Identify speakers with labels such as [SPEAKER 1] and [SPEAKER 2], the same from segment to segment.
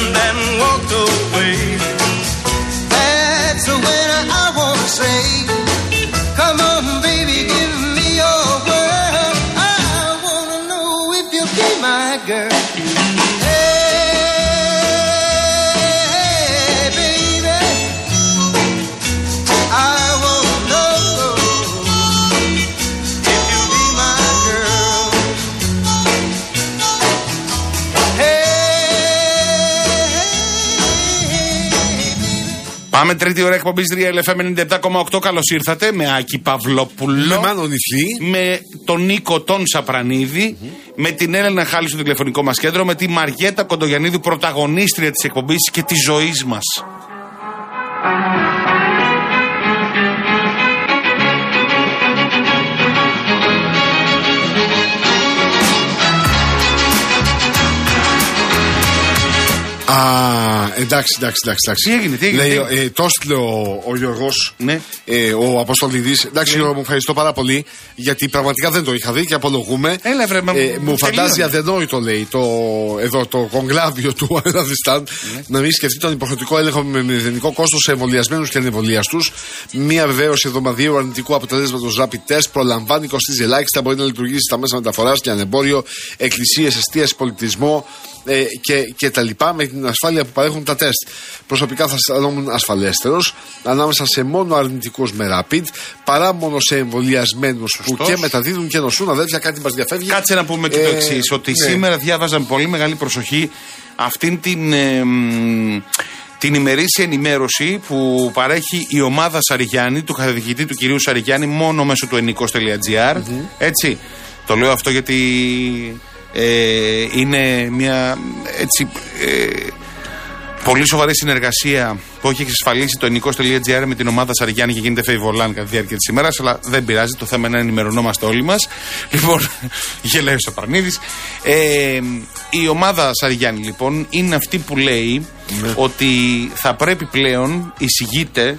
[SPEAKER 1] turned and walked away. That's when I wanna say, come on baby, give me your word. I wanna know if you'll be my girl.
[SPEAKER 2] Πάμε τρίτη ώρα εκπομπής Real FM 97,8. Καλώς ήρθατε με Άκη Παυλόπουλο.
[SPEAKER 3] Με Μάνο Νιφλή.
[SPEAKER 2] Με τον Νίκο τον Σαπρανίδη. Με την Έλενα Χάλη στο τηλεφωνικό μας κέντρο. Με τη Μαριέτα Κοντογιαννίδου, πρωταγωνίστρια της εκπομπής και της ζωής μας.
[SPEAKER 3] Εντάξει.
[SPEAKER 2] Τι έγινε.
[SPEAKER 3] Λέει, το έστειλε ο Γιώργος,
[SPEAKER 2] ναι.
[SPEAKER 3] Ο Αποστολίδης. Εντάξει, Γιώργο, μου ευχαριστώ πάρα πολύ, γιατί πραγματικά δεν το είχα δει και απολογούμε.
[SPEAKER 2] Έλα, βρε,
[SPEAKER 3] μου φαντάζει αδενόητο, λέει, το κογκλάβιο του Αναδιστάν, να μην σκεφτεί τον υποχρεωτικό έλεγχο με μηδενικό κόστος σε εμβολιασμένους και ανεμβολιαστούς. Μία βεβαίωση εβδομαδιαίου αρνητικού αποτελέσματος rapid test προλαμβάνει, κοστίζει ελάχιστα, μπορεί να λειτουργήσει στα μέσα μεταφοράς και ανεμπόριο, εκκλησίες, εστίαση, πολιτισμό και τα λοιπά, με την ασφάλεια που παρέχουν τα τεστ. Προσωπικά θα αισθανόμουν ασφαλέστερος ανάμεσα σε μόνο αρνητικούς με rapid παρά μόνο σε εμβολιασμένους που και μεταδίδουν και νοσούν. Αδέρφια, κάτι μας διαφεύγει.
[SPEAKER 2] Κάτσε να πούμε και το εξής, ότι σήμερα διάβαζα με πολύ μεγάλη προσοχή αυτήν την ημερήσια ενημέρωση που παρέχει η ομάδα Σαριγιάννη, του καθηγητή του κυρίου Σαριγιάννη, μόνο μέσω του ennikos.gr. Έτσι. Το λέω αυτό γιατί είναι μια έτσι πολύ σοβαρή συνεργασία που έχει εξασφαλίσει το ennikos.gr με την ομάδα Σαριγιάννη και γίνεται φεϊβολάν κατά τη διάρκεια της ημέρας, αλλά δεν πειράζει, το θέμα είναι να ενημερωνόμαστε όλοι μας. Λοιπόν, γελάει ο Σαπρανίδης. Η ομάδα Σαριγιάννη λοιπόν είναι αυτή που λέει ότι θα πρέπει πλέον, εισηγείται,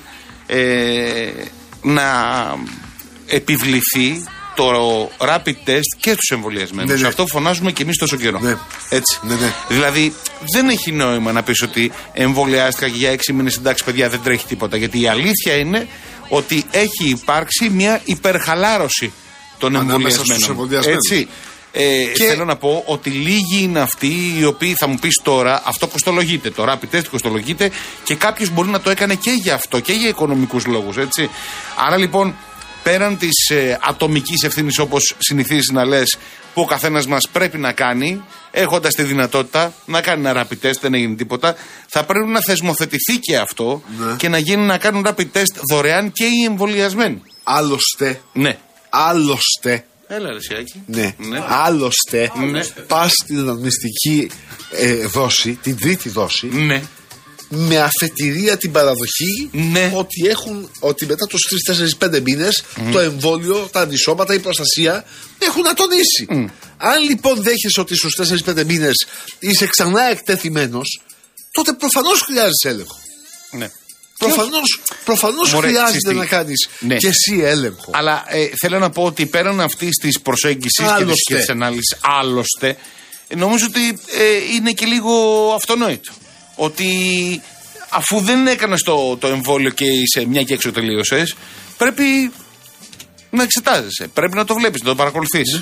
[SPEAKER 2] να επιβληθεί το rapid test και στους εμβολιασμένους. Αυτό φωνάζουμε και εμείς τόσο καιρό. Έτσι. Δηλαδή δεν έχει νόημα να πεις ότι εμβολιάστηκα και για 6 μήνες, εντάξει παιδιά, δεν τρέχει τίποτα. Γιατί η αλήθεια είναι ότι έχει υπάρξει μια υπερχαλάρωση των εμβολιασμένων. Έτσι. Θέλω να πω ότι λίγοι είναι αυτοί οι οποίοι θα μου πεις τώρα, αυτό κοστολογείται, το rapid test κοστολογείται και κάποιος μπορεί να το έκανε και για αυτό και για οικονομικούς λόγους. Έτσι. Άρα λοιπόν, πέραν της ατομικής ευθύνης, όπως συνηθίζεις να λες, που ο καθένας μας πρέπει να κάνει, έχοντας τη δυνατότητα να κάνει ένα rapid test, δεν έγινε τίποτα, θα πρέπει να θεσμοθετηθεί και αυτό και να γίνει να κάνουν rapid test δωρεάν και οι εμβολιασμένοι.
[SPEAKER 3] Άλλωστε.
[SPEAKER 2] Ναι.
[SPEAKER 3] Άλλωστε.
[SPEAKER 2] Έλα ρε Σιάκη.
[SPEAKER 3] Ναι. Άλλωστε. Πας στην αναμνηστική δόση, την τρίτη δόση.
[SPEAKER 2] Ναι.
[SPEAKER 3] Με αφετηρία την παραδοχή ότι μετά τους 3-4-5 μήνες το εμβόλιο, τα αντισώματα, η προστασία έχουν ατονίσει. Αν λοιπόν δέχεσαι ότι στους 4-5 μήνες είσαι ξανά εκτεθειμένος, τότε προφανώς χρειάζεσαι έλεγχο.
[SPEAKER 2] Ναι.
[SPEAKER 3] Προφανώς χρειάζεται να κάνεις και εσύ έλεγχο.
[SPEAKER 2] Αλλά θέλω να πω ότι πέραν αυτής της προσέγγισης και της ανάλυσης, άλλωστε, νομίζω ότι είναι και λίγο αυτονόητο. Ότι αφού δεν έκανες το εμβόλιο και είσαι μια και έξω τελείωσες, πρέπει να εξετάζεσαι. Πρέπει να το βλέπεις, να το παρακολουθείς.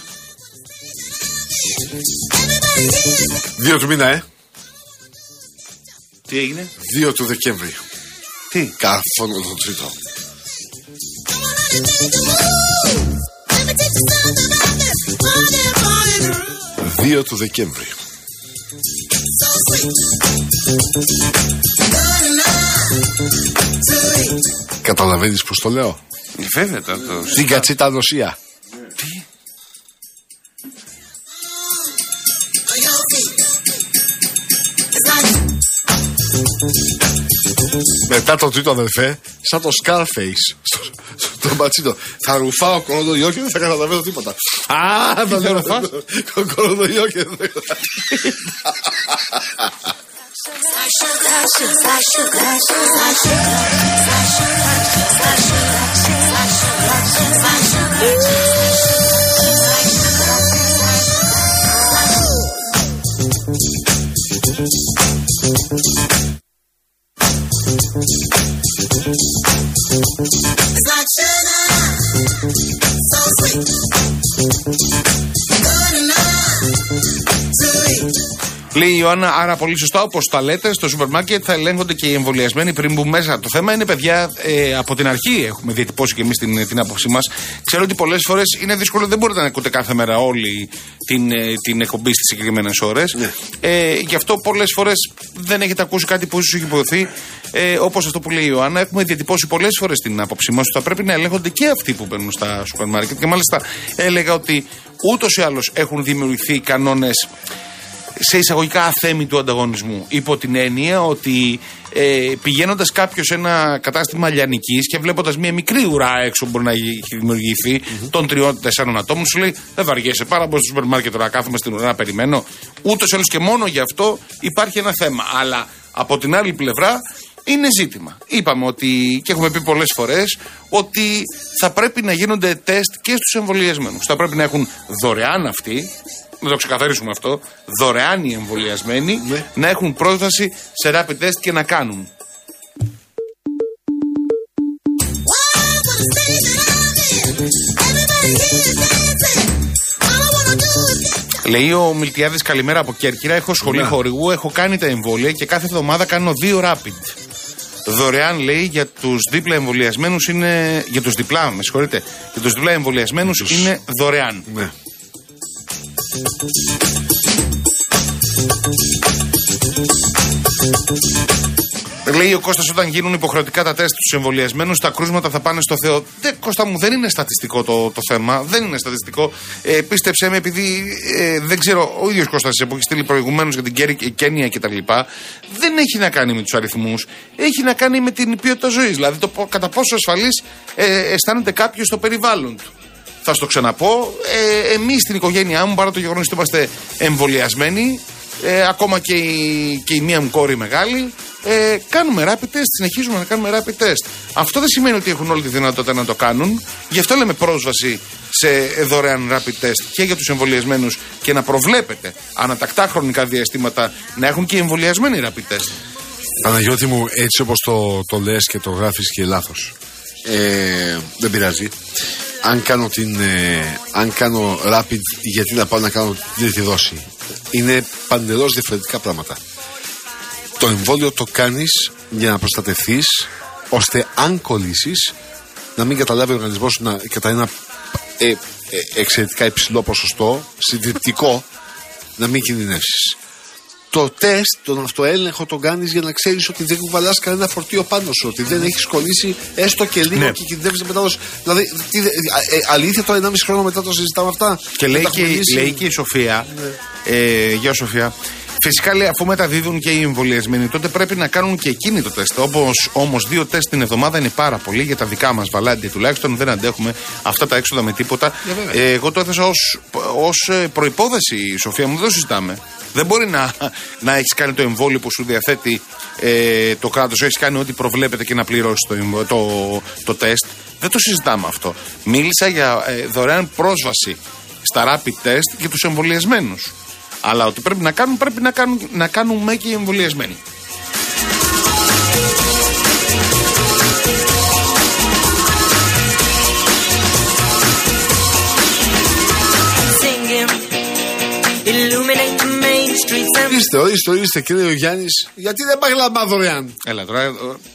[SPEAKER 3] 2 του μήνα,
[SPEAKER 2] Τι έγινε?
[SPEAKER 3] 2 του Δεκέμβρη.
[SPEAKER 2] Τι?
[SPEAKER 3] Κάφωνο το τρίτο. 2 του Δεκέμβρη. Καταλαβαίνεις πως το λέω?
[SPEAKER 2] Βέβαια
[SPEAKER 3] την κατσίτα νοσία.
[SPEAKER 2] Τι?
[SPEAKER 3] Μετά το τρίτο, αδερφέ, σαν το Scarface στο μπατσίνο, θα ρουφάω κορονοϊό και δεν θα καταλαβαίνω τίποτα.
[SPEAKER 2] Τι θα ρουφάς?
[SPEAKER 3] Κορονοϊό και δεν θα
[SPEAKER 1] It's like sugar, so sweet. Good enough to eat.
[SPEAKER 2] Λέει η Ιωάννα, άρα πολύ σωστά, όπως τα λέτε, στο σούπερ μάρκετ θα ελέγχονται και οι εμβολιασμένοι πριν μπουν μέσα. Το θέμα είναι, παιδιά, από την αρχή έχουμε διατυπώσει και εμείς την άποψή μας. Ξέρω ότι πολλές φορές είναι δύσκολο, δεν μπορείτε να ακούτε κάθε μέρα όλη την εκπομπή στις συγκεκριμένες ώρες. Ναι. Γι' αυτό πολλές φορές δεν έχετε ακούσει κάτι που ίσως έχει υποθεί. Όπως αυτό που λέει η Ιωάννα, έχουμε διατυπώσει πολλές φορές την άποψή μας ότι θα πρέπει να ελέγχονται και αυτοί που μπαίνουν στα σούπερ μάρκετ. Και μάλιστα έλεγα ότι ούτως ή άλλως έχουν δημιουργηθεί κανόνες σε εισαγωγικά αθέμητου ανταγωνισμού. Υπό την έννοια ότι πηγαίνοντας κάποιος σε ένα κατάστημα λιανικής και βλέποντας μια μικρή ουρά έξω που μπορεί να έχει δημιουργηθεί των 3-4 ατόμων, σου λέει: δεν βαριέσαι πάρα πολύ στο σούπερ μάρκετ τώρα, κάθομαι στην ουρά να περιμένω. Ούτως ή άλλως και μόνο γι' αυτό υπάρχει ένα θέμα. Αλλά από την άλλη πλευρά είναι ζήτημα. Είπαμε ότι, και έχουμε πει πολλές φορές, ότι θα πρέπει να γίνονται τεστ και στους εμβολιασμένους. Θα πρέπει να έχουν δωρεάν αυτοί. Να το ξεκαθαρίσουμε αυτό, δωρεάν οι εμβολιασμένοι να έχουν πρόσβαση σε rapid test και να κάνουν. Λέει ο Μιλτιάδης, καλημέρα από Κέρκυρα, έχω σχολή χορηγού, έχω κάνει τα εμβόλια και κάθε εβδομάδα κάνω 2 rapid. Δωρεάν, λέει, για τους δίπλα εμβολιασμένους είναι, για τους διπλά, με συγχωρείτε, για τους διπλά εμβολιασμένους είναι δωρεάν. Ναι. Λέει ο Κώστας, όταν γίνουν υποχρεωτικά τα τεστ στους εμβολιασμένους, τα κρούσματα θα πάνε στο Θεό. Κώστα μου, δεν είναι στατιστικό το θέμα. Δεν είναι στατιστικό. Πίστεψέ με, επειδή δεν ξέρω, ο ίδιος Κώστας που έχει στείλει προηγουμένως για την Κένια κτλ. Δεν έχει να κάνει με τους αριθμούς. Έχει να κάνει με την ποιότητα ζωής. Δηλαδή το κατά πόσο ασφαλής αισθάνεται κάποιος στο περιβάλλον του. Θα στο ξαναπώ, εμείς στην οικογένειά μου, παρά το γεγονός ότι είμαστε εμβολιασμένοι, ακόμα και η μία μου κόρη μεγάλη, κάνουμε rapid test, συνεχίζουμε να κάνουμε rapid test. Αυτό δεν σημαίνει ότι έχουν όλη τη δυνατότητα να το κάνουν, γι' αυτό λέμε πρόσβαση σε δωρεάν rapid test και για τους εμβολιασμένους και να προβλέπετε ανατακτά χρονικά διαστήματα να έχουν και οι εμβολιασμένοι rapid test.
[SPEAKER 3] Παναγιώτη μου, έτσι όπως το λες και το γράφεις και λάθος. Δεν πειράζει. Αν κάνω rapid, γιατί να πάω να κάνω την τρίτη δόση? Είναι παντελώς διαφορετικά πράγματα. Το εμβόλιο το κάνεις για να προστατευτείς, ώστε αν κολλήσεις να μην καταλάβει ο οργανισμός σου κατά ένα εξαιρετικά υψηλό ποσοστό, συντριπτικό, να μην κινδυνεύσεις. Το τεστ, τον αυτοέλεγχο τον κάνεις για να ξέρεις ότι δεν κουβαλάς κανένα φορτίο πάνω σου, ότι δεν έχεις κολλήσει έστω και λίγο και κινδυνεύεις να μεταδώσεις. Δηλαδή, αλήθεια τώρα 1,5 χρόνο μετά το συζητάμε αυτά.
[SPEAKER 2] Και λέει και η Σοφία, γεια Σοφία, φυσικά λέει, αφού μεταδίδουν και οι εμβολιασμένοι, τότε πρέπει να κάνουν και εκείνοι το τεστ. Όμως 2 τεστ την εβδομάδα είναι πάρα πολύ για τα δικά μας βαλάντια, τουλάχιστον δεν αντέχουμε αυτά τα έξοδα με τίποτα. Εγώ το έθεσα ως προϋπόθεση, Σοφία μου, δεν το συζητάμε. Δεν μπορεί να έχεις κάνει το εμβόλιο που σου διαθέτει το κράτος, έχεις κάνει ό,τι προβλέπεται και να πληρώσεις το τεστ. Δεν το συζητάμε αυτό. Μίλησα για δωρεάν πρόσβαση στα rapid test για τους εμβολιασμένους. Αλλά ότι πρέπει να κάνουμε και οι εμβολιασμένοι.
[SPEAKER 3] Ορίστε κύριε Γιάννης, γιατί δεν πάει λαμπά δωρεάν?
[SPEAKER 2] Έλα τώρα,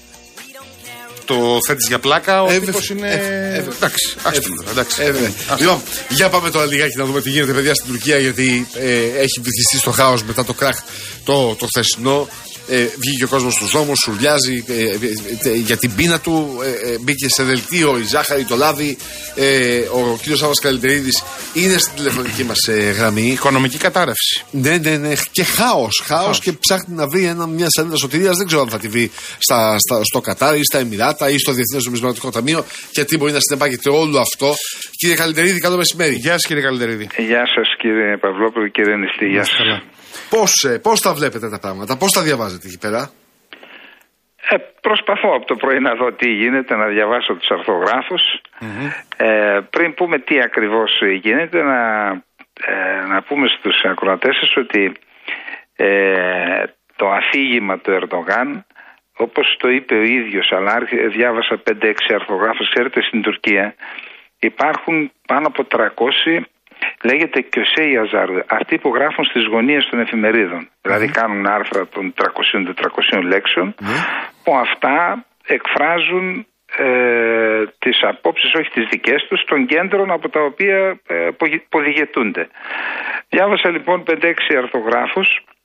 [SPEAKER 2] το θέτεις για πλάκα, ο τύπος είναι... Εντάξει,
[SPEAKER 3] Λοιπόν, για πάμε τώρα λιγάκι να δούμε τι γίνεται, παιδιά, στην Τουρκία, γιατί έχει βυθιστεί στο χάος μετά το κράχ το χθεσινό. Βγήκε ο κόσμος στους δρόμους, σουρλιάζει για την πείνα του. Μπήκε σε δελτίο η ζάχαρη, το λάδι. Ο κύριος Σάββας Καλλιτερίδης είναι στην τηλεφωνική μας γραμμή.
[SPEAKER 2] Οικονομική κατάρρευση.
[SPEAKER 3] Ναι. Και χάος. Και ψάχνει να βρει μια σελίδα σωτηρίας. Δεν ξέρω αν θα τη βρει στο Κατάρ ή στα Εμιράτα ή στο Διεθνές Νομισματικό Ταμείο. Και τι μπορεί να συνεπάγεται όλο αυτό. Κύριε Καλλιτερίδη, καλό μεσημέρι.
[SPEAKER 2] Γεια σας, κύριε Καλλιτερίδη.
[SPEAKER 4] Γεια σας, κύριε Παυλόπουλο, κύριε Νηστή. Γεια σας.
[SPEAKER 3] Πώς τα βλέπετε τα πράγματα, πώς τα διαβάζετε εκεί πέρα?
[SPEAKER 4] Προσπαθώ από το πρωί να δω τι γίνεται, να διαβάσω τους αρθογράφους. Πριν πούμε τι ακριβώς γίνεται, να πούμε στους ακροατές σας ότι το αφήγημα του Ερντογάν, όπως το είπε ο ίδιος, αλλά διάβασα 5-6 αρθρογράφους. Ξέρετε, στην Τουρκία υπάρχουν πάνω από 300, λέγεται Köse yazar, αυτοί που γράφουν στις γωνίες των εφημερίδων. Δηλαδή κάνουν άρθρα των 300-400 λέξεων, που αυτά εκφράζουν τις απόψεις, όχι τις δικές τους, των κέντρων από τα οποία ποδηγετούνται. Διάβασα λοιπόν 5-6 αρθρογράφους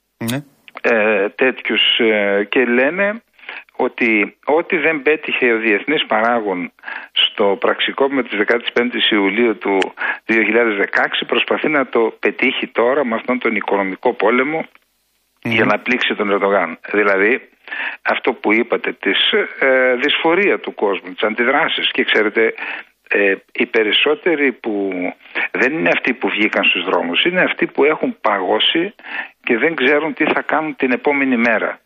[SPEAKER 4] τέτοιους και λένε ότι ό,τι δεν πέτυχε ο διεθνής παράγων στο πραξικόπημα της 15ης Ιουλίου του 2016 προσπαθεί να το πετύχει τώρα με αυτόν τον οικονομικό πόλεμο για να πλήξει τον Ερντογάν. Δηλαδή αυτό που είπατε, της δυσφορία του κόσμου, τις αντιδράσεις. Και ξέρετε, οι περισσότεροι που δεν είναι αυτοί που βγήκαν στους δρόμους, είναι αυτοί που έχουν παγώσει και δεν ξέρουν τι θα κάνουν την επόμενη μέρα.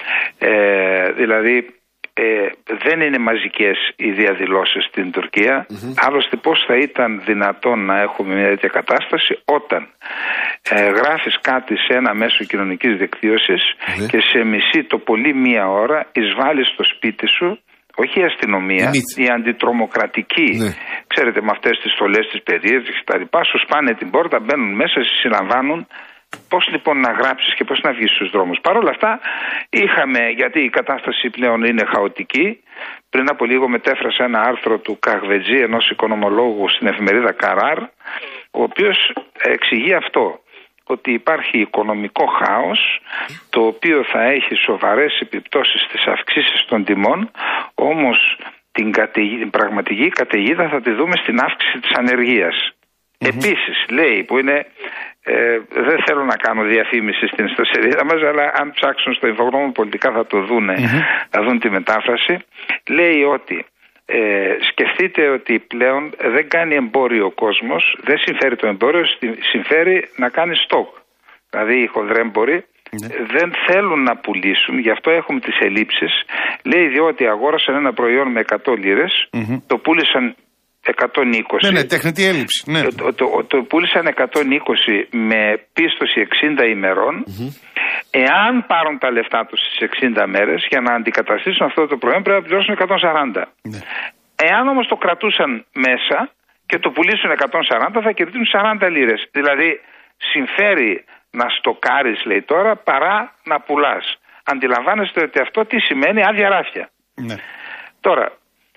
[SPEAKER 4] Δηλαδή δεν είναι μαζικές οι διαδηλώσεις στην Τουρκία. Άλλωστε πώς θα ήταν δυνατόν να έχουμε μια τέτοια κατάσταση όταν γράφεις κάτι σε ένα μέσο κοινωνικής δικτύωσης και σε μισή το πολύ μία ώρα εισβάλλεις στο σπίτι σου, όχι η αστυνομία, η αντιτρομοκρατική, ξέρετε, με αυτές τις στολές, τις περίεργες και τα λοιπά, σου σπάνε την πόρτα, μπαίνουν μέσα, σε συλλαμβάνουν. Πώς λοιπόν να γράψεις και πώς να βγεις στους δρόμους? Παρ' όλα αυτά είχαμε, γιατί η κατάσταση πλέον είναι χαοτική. Πριν από λίγο μετέφρασα ένα άρθρο του Καγβετζή, ενός οικονομολόγου, στην εφημερίδα Καράρ, ο οποίος εξηγεί αυτό, ότι υπάρχει οικονομικό χάος, το οποίο θα έχει σοβαρές επιπτώσεις στις αυξήσεις των τιμών, όμως την πραγματική καταιγίδα θα τη δούμε στην αύξηση της ανεργίας. Επίσης λέει, που είναι, δεν θέλω να κάνω διαφήμιση στην ιστοσελίδα μας, αλλά αν ψάξουν στο Infograma πολιτικά θα το δούνε, θα δουν τη μετάφραση, λέει ότι σκεφτείτε ότι πλέον δεν κάνει εμπόριο ο κόσμος, δεν συμφέρει το εμπόριο, συμφέρει να κάνει στόκ. Δηλαδή οι χονδρέμποροι δεν θέλουν να πουλήσουν, γι' αυτό έχουμε τις ελλείψεις. Λέει, διότι αγόρασαν ένα προϊόν με 100 λίρες, το πούλησαν 120.
[SPEAKER 2] Ναι, τεχνητή έλλειψη. Ναι.
[SPEAKER 4] Το πούλησαν 120 με πίστοση 60 ημερών. Εάν πάρουν τα λεφτά τους στις 60 μέρες για να αντικαταστήσουν αυτό το προϊόν, πρέπει να πληρώσουν 140. Εάν όμως το κρατούσαν μέσα και το πουλήσουν 140, θα κερδίσουν 40 λίρες. Δηλαδή συμφέρει να στοκάρεις, λέει τώρα, παρά να πουλάς. Αντιλαμβάνεστε ότι αυτό τι σημαίνει? Άδεια ράφια. Τώρα,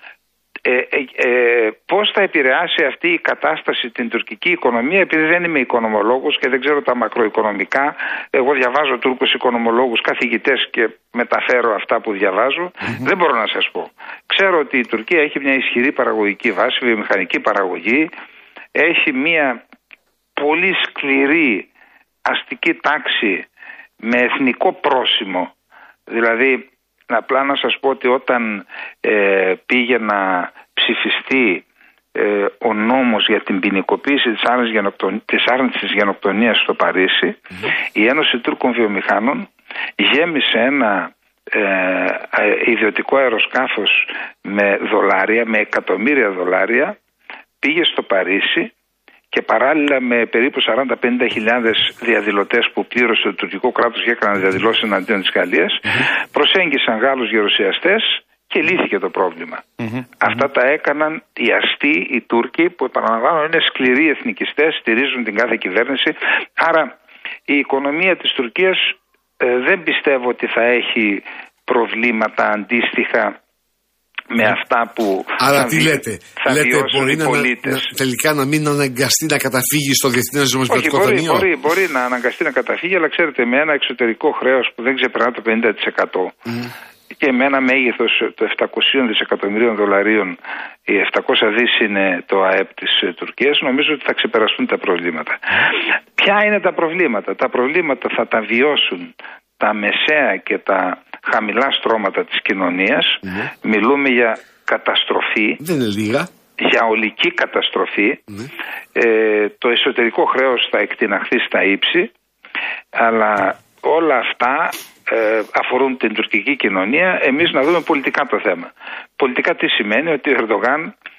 [SPEAKER 4] πώς θα επηρεάσει αυτή η κατάσταση την τουρκική οικονομία? Επειδή δεν είμαι οικονομολόγος και δεν ξέρω τα μακροοικονομικά, εγώ διαβάζω Τούρκους οικονομολόγους, καθηγητές, και μεταφέρω αυτά που διαβάζω. Δεν μπορώ να σας πω. Ξέρω ότι η Τουρκία έχει μια ισχυρή παραγωγική βάση, βιομηχανική παραγωγή, έχει μια πολύ σκληρή αστική τάξη με εθνικό πρόσημο. Δηλαδή, απλά να σας πω ότι όταν πήγε να ψηφιστεί ο νόμος για την ποινικοποίηση της άρνησης γενοκτονίας στο Παρίσι, η Ένωση Τούρκων Βιομηχάνων γέμισε ένα ιδιωτικό αεροσκάφος με δολάρια, με εκατομμύρια δολάρια, πήγε στο Παρίσι και παράλληλα με περίπου 40-50 χιλιάδες διαδηλωτές που πλήρωσε το τουρκικό κράτος και έκαναν διαδηλώσεις εναντίον της Γαλλίας, προσέγγισαν Γάλλους γερουσιαστές και λύθηκε το πρόβλημα. Αυτά τα έκαναν οι αστεί, οι Τούρκοι, που επαναλαμβάνω είναι σκληροί εθνικιστές, στηρίζουν την κάθε κυβέρνηση. Άρα η οικονομία της Τουρκίας δεν πιστεύω ότι θα έχει προβλήματα αντίστοιχα με αυτά που
[SPEAKER 3] άρα τι λέτε, μπορεί τελικά να μην αναγκαστεί να καταφύγει στο Διεθνές Νομισματικό Ταμείο?
[SPEAKER 4] Μπορεί να αναγκαστεί να καταφύγει, αλλά ξέρετε, με ένα εξωτερικό χρέος που δεν ξεπερνά το 50% και με ένα μέγεθος των 700 δισεκατομμυρίων δολαρίων, οι 700 δις είναι το ΑΕΠ της Τουρκίας, νομίζω ότι θα ξεπεραστούν τα προβλήματα. Ποια είναι τα προβλήματα? Τα προβλήματα θα τα βιώσουν τα μεσαία και τα χαμηλά στρώματα της κοινωνίας. Μιλούμε για καταστροφή.
[SPEAKER 3] Δεν είναι λίγα.
[SPEAKER 4] Για ολική καταστροφή. Το εσωτερικό χρέος θα εκτιναχθεί στα ύψη, αλλά όλα αυτά αφορούν την τουρκική κοινωνία. Εμείς να δούμε πολιτικά το θέμα. Πολιτικά τι σημαίνει? Ότι ο Ερντογάν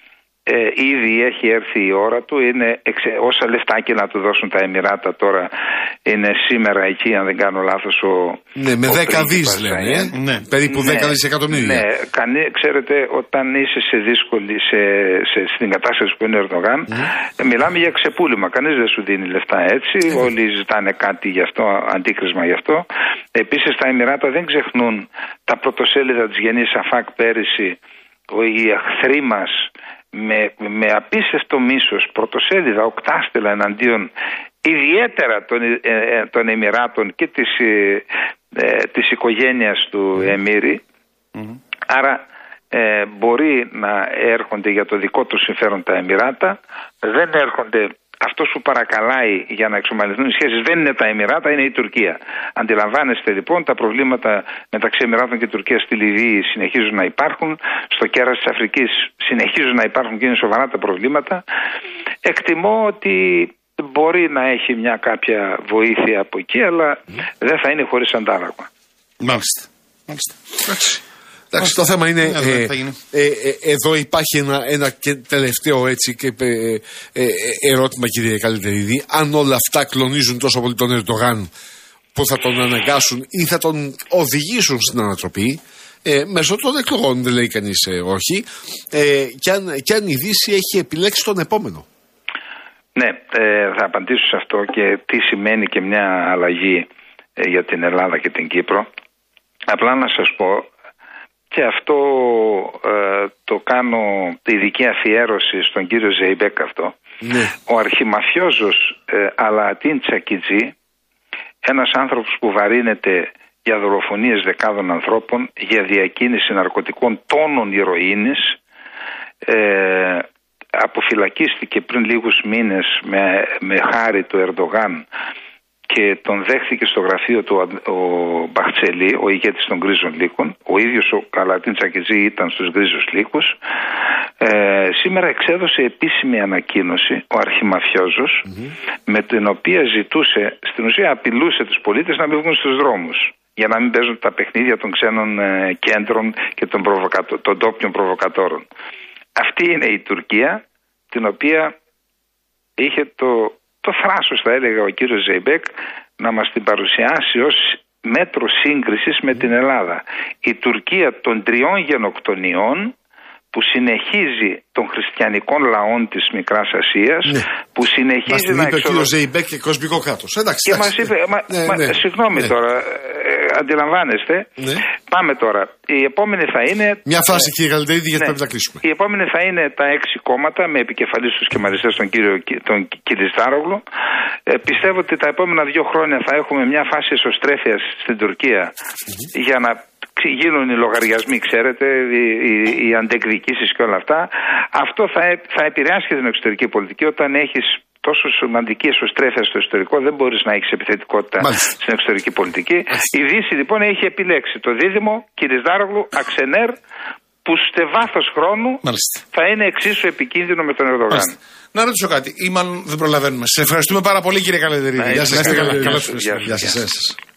[SPEAKER 4] Ήδη έχει έρθει η ώρα του. Όσα λεφτά και να του δώσουν τα Εμιράτα τώρα, είναι σήμερα εκεί, αν δεν κάνω λάθος,
[SPEAKER 3] ναι, με 10 δις λένε. Ναι, περίπου 10 δισεκατομμύρια.
[SPEAKER 4] Ναι, ξέρετε, όταν είσαι στην κατάσταση που είναι ο Ερντογάν, μιλάμε για ξεπούλημα. Κανείς δεν σου δίνει λεφτά έτσι. Όλοι ζητάνε κάτι γι' αυτό, αντίκρισμα γι' αυτό. Επίσης, τα Εμιράτα δεν ξεχνούν τα πρωτοσέλιδα της Γενής Αφάκ πέρυσι. Οι εχθροί μας με απίστευτο μίσος, πρωτοσέλιδα, οκτάστελα εναντίον ιδιαίτερα των Εμιράτων και της οικογένειας του Εμμύρη. Άρα μπορεί να έρχονται για το δικό του συμφέρον τα Εμιράτα, δεν έρχονται. Αυτό που παρακαλάει για να εξομαλυνθούν οι σχέσεις δεν είναι τα Εμιράτα, είναι η Τουρκία. Αντιλαμβάνεστε λοιπόν, τα προβλήματα μεταξύ Εμιράτων και Τουρκίας στη Λιβύη συνεχίζουν να υπάρχουν, στο κέρας της Αφρικής συνεχίζουν να υπάρχουν και είναι σοβαρά τα προβλήματα. Εκτιμώ ότι μπορεί να έχει μια κάποια βοήθεια από εκεί, αλλά δεν θα είναι χωρίς αντάλλαγμα.
[SPEAKER 2] Μάλιστα.
[SPEAKER 3] Εντάξει, το θέμα είναι, εδώ υπάρχει ένα και τελευταίο έτσι και ερώτημα, κύριε Καλετερίδη. Αν όλα αυτά κλονίζουν τόσο πολύ τον Ερντογάν, που θα τον αναγκάσουν ή θα τον οδηγήσουν στην ανατροπή, μέσω των εκλογών, δεν λέει κανείς όχι, και αν η Δύση έχει επιλέξει τον επόμενο.
[SPEAKER 4] Ναι, θα απαντήσω σε αυτό και τι σημαίνει και μια αλλαγή για την Ελλάδα και την Κύπρο. Απλά να σας πω, και αυτό το κάνω ειδική αφιέρωση στον κύριο Ζεϊμπέκ αυτό. Ναι. Ο αρχιμαφιόζος Αλαατίν Τσακιτζή, ένας άνθρωπος που βαρύνεται για δολοφονίες δεκάδων ανθρώπων, για διακίνηση ναρκωτικών τόνων ηρωίνης, αποφυλακίστηκε πριν λίγους μήνες με χάρη του Ερντογάν και τον δέχθηκε στο γραφείο του ο Μπαχτσελή, ο ηγέτης των Γκρίζων Λύκων. Ο ίδιος ο Αλαατίν Τσακιτζή ήταν στους Γκρίζους Λύκους. Σήμερα εξέδωσε επίσημη ανακοίνωση ο αρχιμαφιόζος, με την οποία ζητούσε, στην ουσία απειλούσε τους πολίτες να μην βγουν στους δρόμους, για να μην παίζουν τα παιχνίδια των ξένων κέντρων και των ντόπιων προβοκατόρων. Αυτή είναι η Τουρκία, την οποία είχε το θράσος, θα έλεγα, ο κύριος Ζεϊμπέκ να μας την παρουσιάσει ως μέτρο σύγκρισης με την Ελλάδα. Η Τουρκία των 3 γενοκτονιών που συνεχίζει των χριστιανικών λαών της Μικράς Ασίας, που συνεχίζει να
[SPEAKER 3] εξοδοτεί. Μας είπε ο κύριος Ζεϊμπέκ και κοσμικό κράτος.
[SPEAKER 4] Και μας είπε, συγγνώμη τώρα, αντιλαμβάνεστε. Ναι. Πάμε τώρα. Η επόμενη θα είναι.
[SPEAKER 3] Μια φράση, κύριε Καλετερίδη, γιατί πρέπει να κλείσουμε.
[SPEAKER 4] Η επόμενη θα είναι τα 6 κόμματα με επικεφαλής τους σχηματιστές τον κύριο Κιλιστάρογλου. Πιστεύω ότι τα επόμενα 2 χρόνια θα έχουμε μια φάση εσωστρέφειας στην Τουρκία για να γίνουν οι λογαριασμοί, ξέρετε, οι αντεκδικήσεις και όλα αυτά. Αυτό θα επηρεάσει και την εξωτερική πολιτική. Όταν έχεις τόσο σημαντική εσωστρέφεια στο εσωτερικό, δεν μπορείς να έχεις επιθετικότητα στην εξωτερική πολιτική. Η Δύση λοιπόν έχει επιλέξει το δίδυμο Κιλιστάρογλου Αξενέρ, που σε βάθος χρόνου θα είναι εξίσου επικίνδυνο με τον Ερντογάν.
[SPEAKER 2] Να ρωτήσω κάτι, ή μάλλον δεν προλαβαίνουμε. Σε ευχαριστούμε πάρα πολύ, κύριε Καλετερίδη.
[SPEAKER 3] Γεια σας.